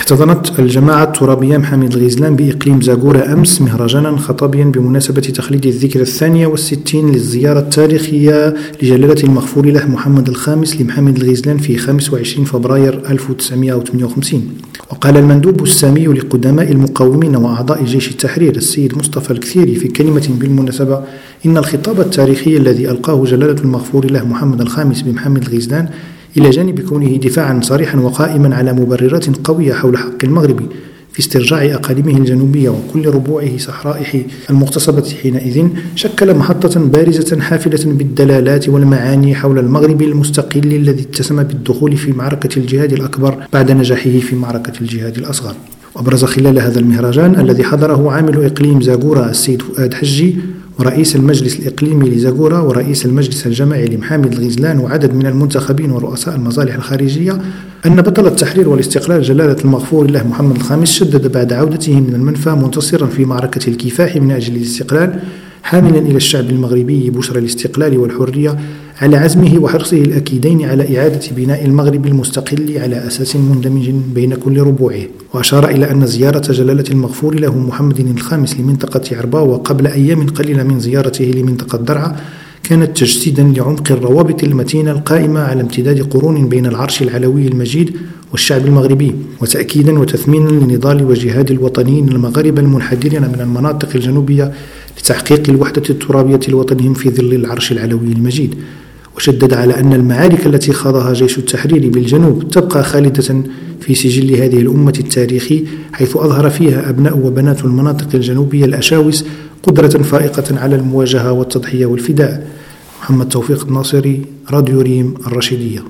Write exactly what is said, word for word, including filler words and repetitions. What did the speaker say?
احتضنت الجماعة الترابية محمد الغزلان بإقليم زاغورا أمس مهرجانا خطابيا بمناسبة تخليد الذكرى الثانية والستين للزيارة التاريخية لجلالة المغفور له محمد الخامس لمحمد الغزلان في خمسة وعشرين فبراير ألف وتسعمائة وثمانية وخمسين. وقال المندوب السامي لقدماء المقاومين وأعضاء جيش التحرير السيد مصطفى الكثيري في كلمة بالمناسبة إن الخطاب التاريخي الذي ألقاه جلالة المغفور له محمد الخامس بمحمد الغزلان إلى جانب كونه دفاعا صريحا وقائما على مبررات قوية حول حق المغرب في استرجاع أقاليمه الجنوبية وكل ربوعه صحرائه المغتصبة حينئذ، شكل محطة بارزة حافلة بالدلالات والمعاني حول المغرب المستقل الذي اتسم بالدخول في معركة الجهاد الأكبر بعد نجاحه في معركة الجهاد الأصغر. وأبرز خلال هذا المهرجان الذي حضره عامل إقليم زاغورا السيد فؤاد حجي ورئيس المجلس الإقليمي لزاغورا ورئيس المجلس الجماعي لمحامد الغزلان وعدد من المنتخبين ورؤساء المصالح الخارجية أن بطل التحرير والاستقلال جلالة المغفور له محمد الخامس شدد بعد عودته من المنفى منتصرا في معركة الكفاح من أجل الاستقلال، حاملا إلى الشعب المغربي بشرى الاستقلال والحرية على عزمه وحرصه الأكيدين على إعادة بناء المغرب المستقل على أساس مندمج بين كل ربوعه. وأشار إلى أن زيارة جلالة المغفور له محمد الخامس لمنطقة عرباوة قبل أيام قليلة من زيارته لمنطقة درعا كانت تجسيدا لعمق الروابط المتينة القائمة على امتداد قرون بين العرش العلوي المجيد والشعب المغربي، وتأكيدا وتثمينا لنضال وجهاد الوطنيين المغاربة المنحدرين من المناطق الجنوبية لتحقيق الوحدة الترابية لوطنهم في ظل العرش العلوي المجيد. وشدد على أن المعارك التي خاضها جيش التحرير بالجنوب تبقى خالدة في سجل هذه الأمة التاريخي، حيث أظهر فيها أبناء وبنات المناطق الجنوبية الأشاوس قدرة فائقة على المواجهة والتضحية والفداء. محمد توفيق الناصري، راديو ريم الرشيدية.